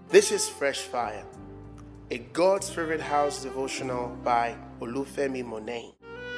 This is Fresh Fire, a God's Favorite House devotional by Olufemi Monet.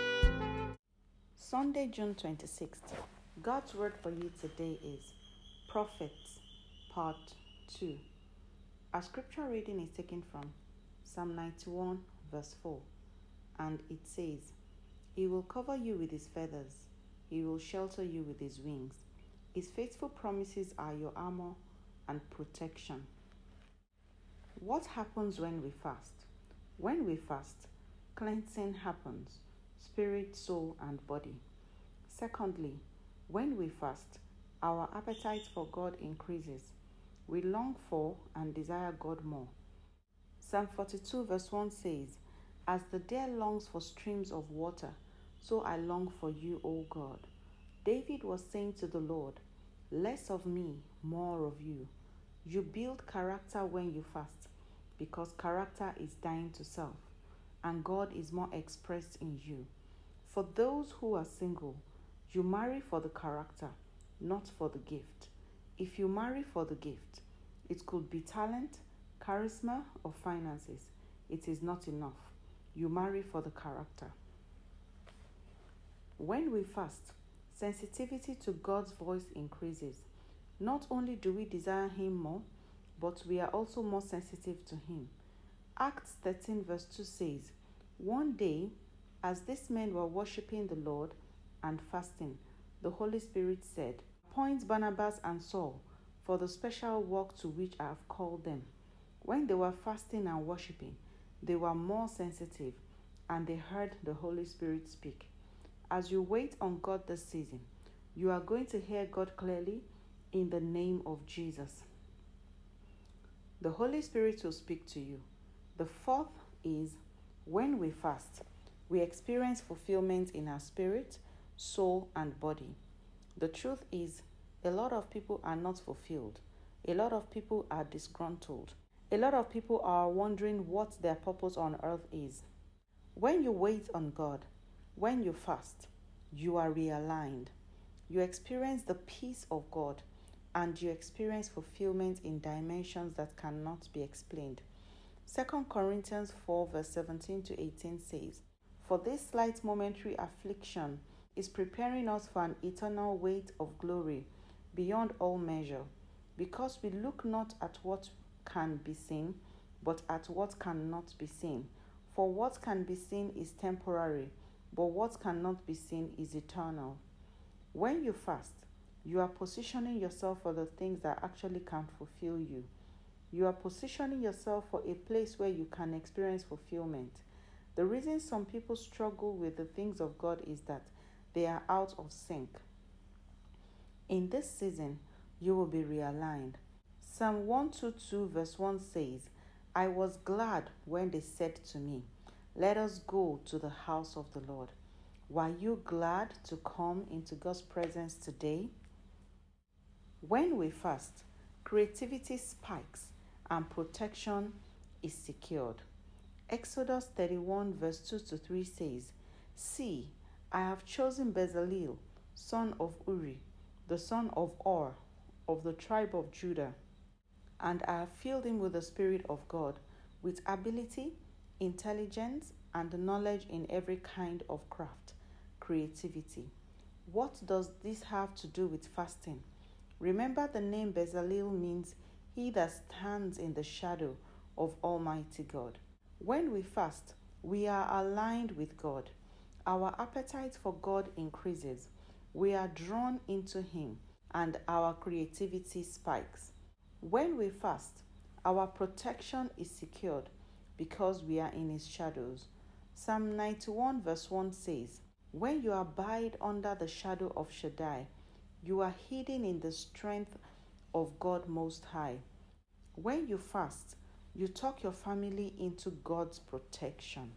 Sunday, June 26th. God's word for you today is Prophets, Part 2. Our scripture reading is taken from Psalm 91, verse 4, and it says, He will cover you with His feathers, He will shelter you with His wings. His faithful promises are your armor and protection. What happens when we fast? When we fast, cleansing happens, spirit, soul, and body. Secondly, when we fast, our appetite for God increases. We long for and desire God more. Psalm 42 verse 1 says, As the deer longs for streams of water, so I long for you, O God. David was saying to the Lord, Less of me, more of you. You build character when you fast, because character is dying to self, and God is more expressed in you. For those who are single, you marry for the character, not for the gift. If you marry for the gift, it could be talent, charisma, or finances. It is not enough. You marry for the character. When we fast, sensitivity to God's voice increases. Not only do we desire Him more, but we are also more sensitive to Him. Acts 13 verse 2 says, One day, as these men were worshipping the Lord and fasting, the Holy Spirit said, Appoint Barnabas and Saul for the special work to which I have called them. When they were fasting and worshipping, they were more sensitive, and they heard the Holy Spirit speak. As you wait on God this season, you are going to hear God clearly in the name of Jesus. The Holy Spirit will speak to you. The fourth is, when we fast, we experience fulfillment in our spirit, soul, and body. The truth is, a lot of people are not fulfilled. A lot of people are disgruntled. A lot of people are wondering what their purpose on earth is. When you wait on God, when you fast, you are realigned. You experience the peace of God, and you experience fulfillment in dimensions that cannot be explained. 2 Corinthians 4 verse 17 to 18 says, For this slight momentary affliction is preparing us for an eternal weight of glory beyond all measure, because we look not at what can be seen, but at what cannot be seen. For what can be seen is temporary, but what cannot be seen is eternal. When you fast, you are positioning yourself for the things that actually can fulfill you. You are positioning yourself for a place where you can experience fulfillment. The reason some people struggle with the things of God is that they are out of sync. In this season, you will be realigned. Psalm 122 verse 1 says, I was glad when they said to me, Let us go to the house of the Lord. Were you glad to come into God's presence today? When we fast, creativity spikes and protection is secured. Exodus 31 verse 2 to 3 says, See, I have chosen Bezalel, son of Uri, the son of Ur, of the tribe of Judah, and I have filled him with the Spirit of God, with ability, intelligence, and knowledge in every kind of craft, creativity. What does this have to do with fasting? Remember, the name Bezalel means he that stands in the shadow of Almighty God. When we fast, we are aligned with God. Our appetite for God increases. We are drawn into Him, and our creativity spikes. When we fast, our protection is secured because we are in His shadows. Psalm 91 verse 1 says, When you abide under the shadow of Shaddai, you are hidden in the strength of God Most High. When you fast, you tuck your family into God's protection.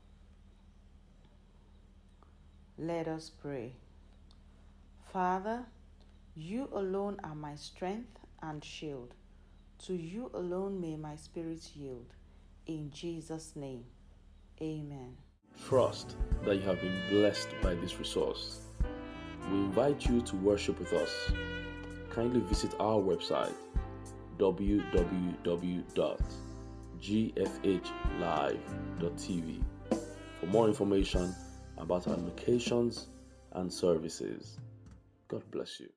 Let us pray. Father, you alone are my strength and shield. To you alone may my spirit yield. In Jesus' name, amen. Trust that you have been blessed by this resource. We invite you to worship with us. Kindly visit our website www.gfhlive.tv for more information about our locations and services. God bless you.